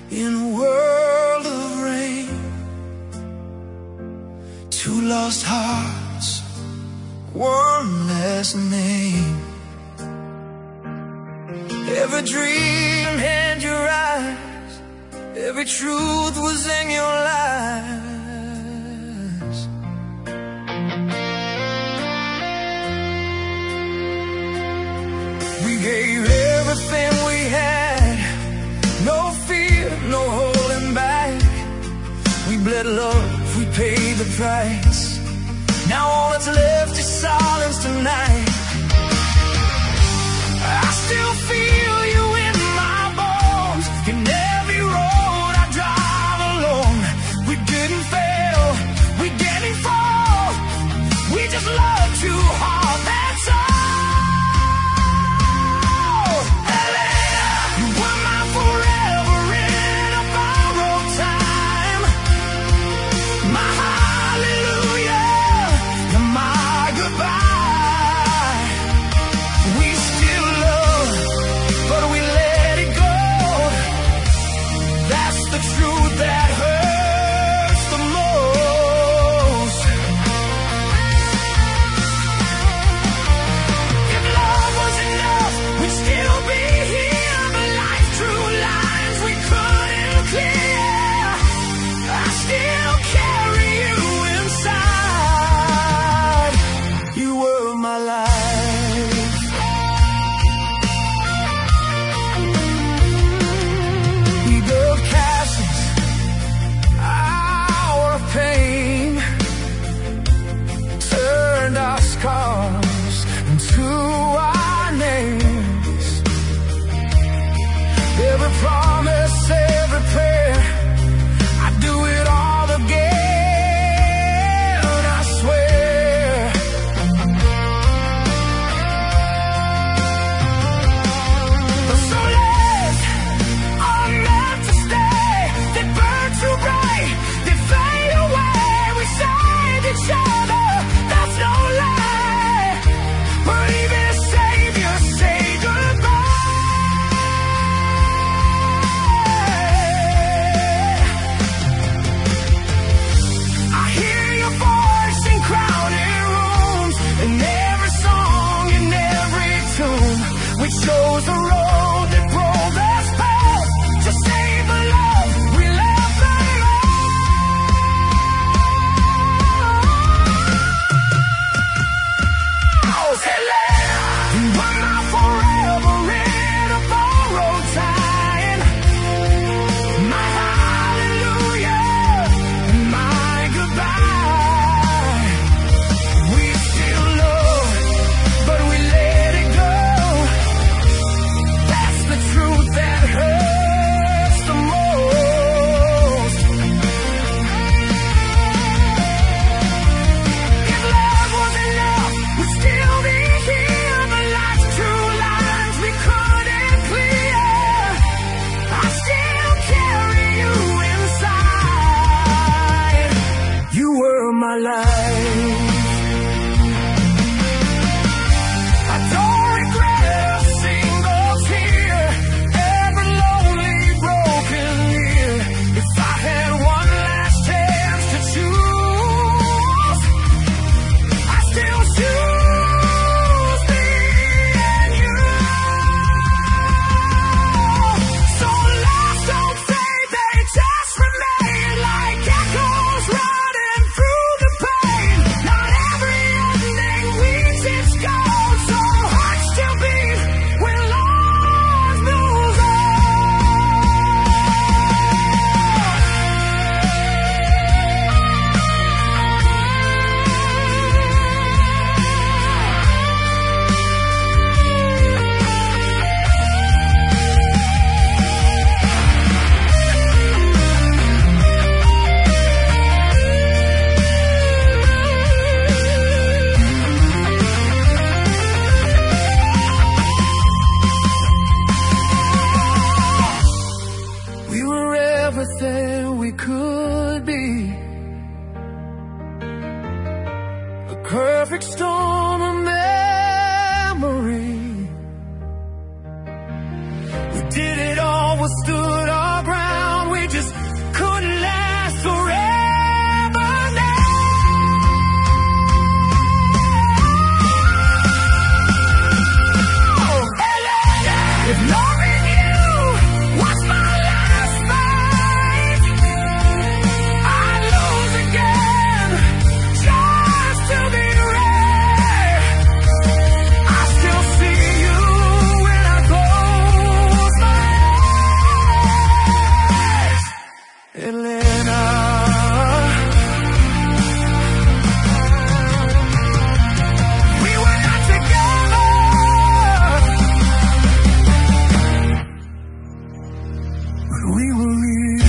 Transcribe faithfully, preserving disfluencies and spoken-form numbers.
in a world of rain. Two lost hearts, one last name. Every dream had your eyes, every truth was in your lies. We gave everything we had, no fear, no holding back. We bled love, we paid the price. Now all that's left is silence tonight. I still feel you in my bones, in every road I drive alone. We didn't fail, we didn't fall, we just love too hard, that's all. Elena, you were my forever in a borrowed time. My hallelujah, and my goodbye. We still love, but we let it go. That's the truth that hurts the most. If love was enough, we'd still be here. But life's true lines we couldn't clear. I still carry you inside. You were my life. We built castles out of pain, turned our scars into our names. Every promise, every prayer, I do it all again, I swear. The souls are meant to stay. They burn too bright, they fade away. We saved each other, that's no lie. But even a savior say goodbye. I hear your voice in crowded rooms, in every song, in every tune. We chose a road that broke us past to save the love we left alone. Elena, you were my forever in a borrowed time. My hallelujah, and my goodbye. We still love, but we let it go. That's the truth that hurts the most. If love was enough, we'd still be here. But life's true lines we couldn't clear. I still carry you inside. You were my life. I don't regret a single tear, every lonely broken year. If I had one last chance to choose, I still choose me and you. So lost, don't fade, they just remain like echoes running through the pain. Not every ending reaches its goal. Some hearts still beat when love moves on. We were everything we could be, a perfect storm of memory. We did it all, we stood our ground. we will leave.